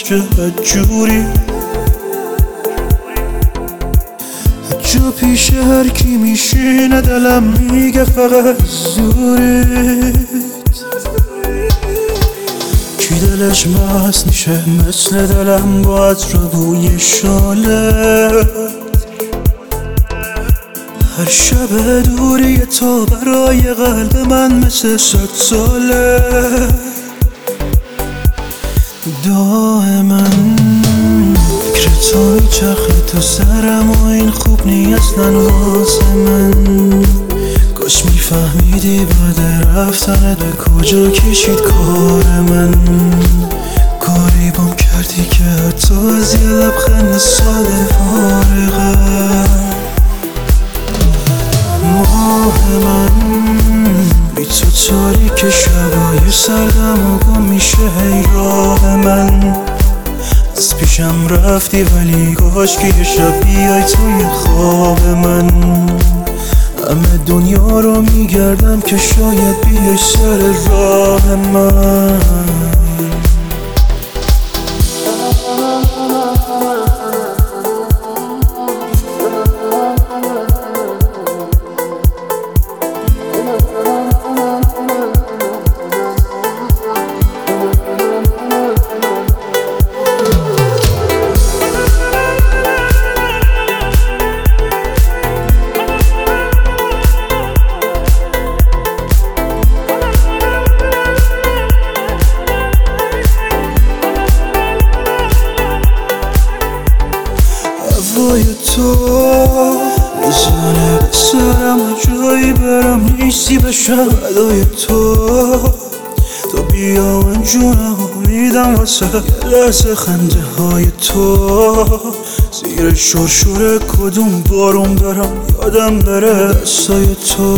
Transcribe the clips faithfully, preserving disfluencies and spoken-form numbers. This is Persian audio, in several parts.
باشه بدجوری، جا پیش هر کی میشینه دلم میگه فقط زوریت. کی دلش مست میشه مثل دلم با عطر بوی شالت. هر شب دوری تو برای قلب من مثل صد ساله. دائما فکر تو میچرخه تو سرم و این خوب نی اصلا واسه من. کاش میفهمیدی بعد رفتنت به کجا کشید کار من. کاری بام کردی که حتی از یه لبخند ساده فارغم. ماه من بی تو تاریک شبای سردم و گم میشه هی راه من. از پیشم رفتی ولی کاش که یه شب بیای توی خواب من. همه دنیا رو میگردم که شاید بیای سر راه من. هوای تو میزنه به سرم و جایی برم نیستی بشم ادای تو. تو بیا من جونم میدم واسه یه لحظه خنده های تو. زیر شرشور کدوم بارون برم یادم بره دستای تو.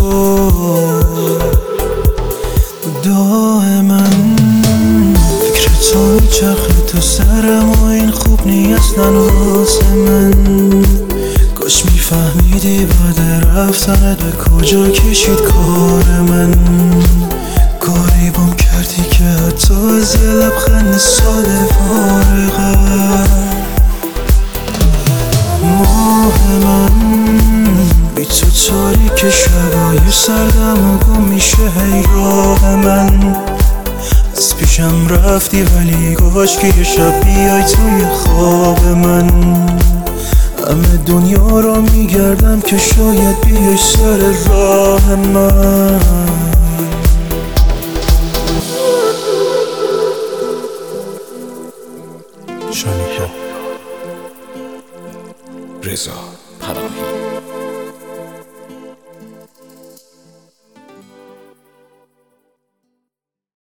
دائما فکر تو میچرخه تو سرم و این خوب نی اصلا واسه من. کاش میفهمیدی بعد رفتنت به کجا کشید کار من. کاری بام کردی که حتی از یه لبخند ساده فارغم. ماه من بی تو تاریک شبای سردم و گم میشه هی راه من. از پیشم رفتی ولی کاش که یه شب بیای توی خواب من. همه دنیا رو میگردم که شاید بیای سر راه من. شانیکا رضا پناهی.